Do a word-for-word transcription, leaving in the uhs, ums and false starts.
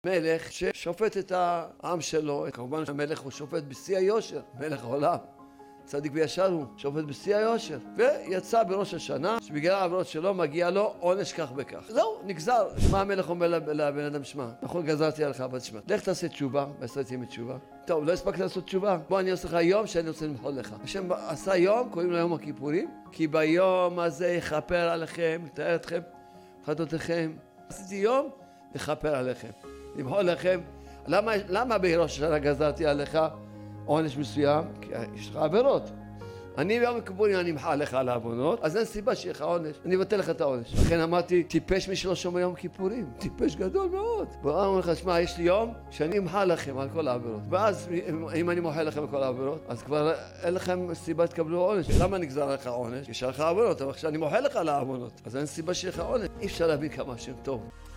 מלך ששופט את העם שלו, כמובן המלך הוא שופט בשיא היושר, מלך העולם, צדיק וישר הוא, שופט בשיא היושר, ויצא בראש השנה שבגלל העבירות שלו מגיע לו עונש כך וכך. זהו, נגזר. מה המלך אומר לבן אדם? שמע, נכון, גזרתי עליך, אבל שמע, לך תעשה תשובה, ועשיתי עם תשובה. טוב, לא הספקת לעשות תשובה? בוא אני עושה לך יום שאני רוצה למחול לך. השם עשה יום, קוראים לו יום הכיפורים, כי ביום הזה יכפר עליכם, לתאר אתכם, חטאותיכם. עשיתי יום, לכפר עליכם, למחול לכם. למה, למה בראש השנה גזרתי עליך עונש מסוים? כי יש לך עבירות. אני ביום הכיפורים אני אמחל לך על העוונות, אז אין סיבה שיהיה לך עונש, אני אבטל לך את העונש. לכן אמרתי, טיפש מי שלא שומר יום כיפורים, טיפש גדול מאוד. והוא אומר לך, שמע, יש לי יום שאני אמחל לכם על כל העבירות, ואז אם אני מוחל לכם על כל העבירות, אז כבר אין לכם סיבה שתקבלו עונש. למה נגזר לך עונש? יש לך עבירות, אבל עכשיו אני מוחל לך על העוונות, אז אין סיבה שיהיה לך עונש. אי אפשר להבין כמה שם טוב.